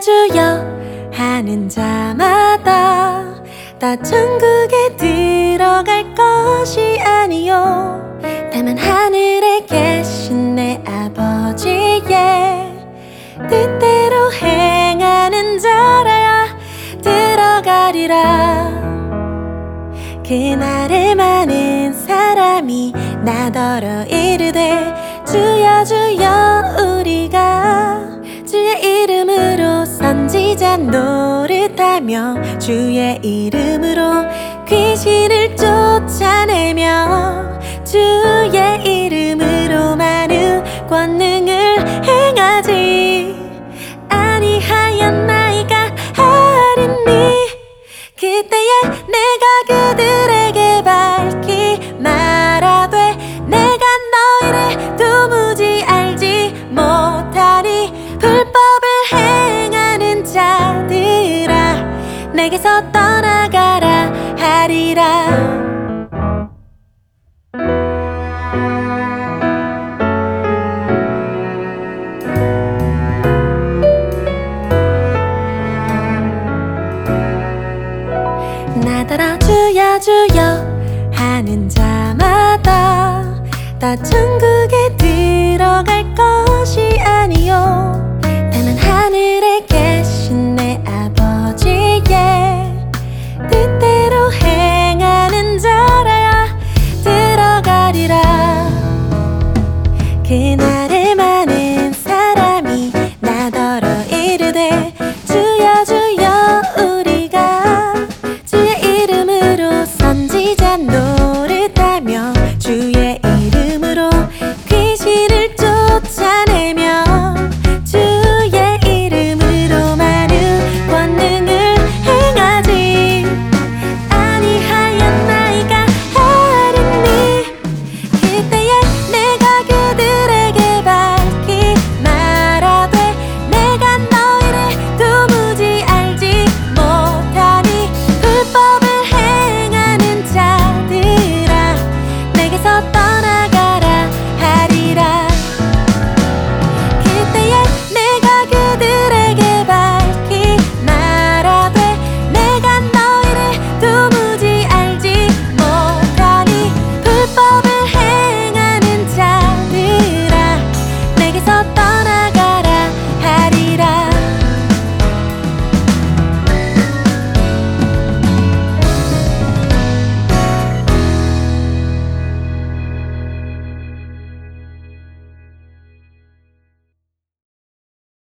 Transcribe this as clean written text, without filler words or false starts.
주여 하는 자마다 다 천국에 들어갈 것이 아니요 다만 하늘에 계신 내 아버지의 뜻대로 행하는 자라야 들어가리라. 그날에 많은 사람이 나더러 이르되 주여 주여 우리가 주의 이름으로 선지자 노릇하며 주의 이름으로 귀신을 쫓아내며 주의 이름으로 많은 권능을 행하지 아니하였나이까 하리니 그때에 내가 그들에게 밝히 말하되 내가 너희를 도무지 알지 못하니 불법을 행하는 자들아 내게서 떠나가라 하리라. 나더러 주여 주여 하는 자마다 다 천국에 들어갈 것이 아니요 다만 하늘에 계신